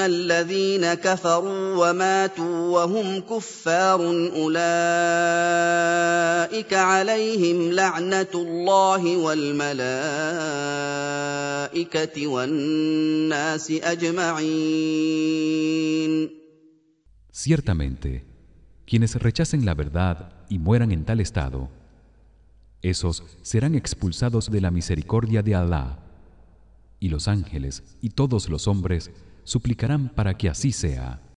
الذين كفروا وماتوا وهم كفار أولئك عليهم لعنة الله والملائكة والناس أجمعين. Ciertamente, quienes rechacen la verdad y mueran en tal estado, esos serán expulsados de la misericordia de Alá, y los ángeles y todos los hombres suplicarán para que así sea.